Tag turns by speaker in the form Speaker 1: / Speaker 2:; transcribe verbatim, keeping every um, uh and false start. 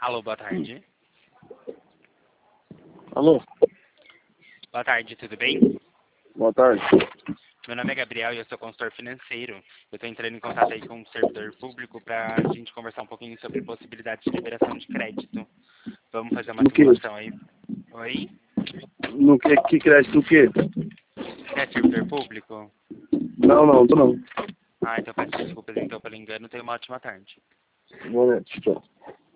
Speaker 1: Alô, boa tarde.
Speaker 2: Alô?
Speaker 1: Boa tarde, tudo bem?
Speaker 2: Boa tarde.
Speaker 1: Meu nome é Gabriel e eu sou consultor financeiro. Eu estou entrando em contato aí com um servidor público para a gente conversar um pouquinho sobre possibilidades de liberação de crédito. Vamos fazer uma
Speaker 2: No quê?
Speaker 1: simulação aí. Oi?
Speaker 2: No que, que crédito o quê?
Speaker 1: Você é servidor público?
Speaker 2: Não, não, tô não.
Speaker 1: Ah, então peço desculpas então pelo engano. Tenha uma ótima tarde.
Speaker 2: Boa noite, tchau.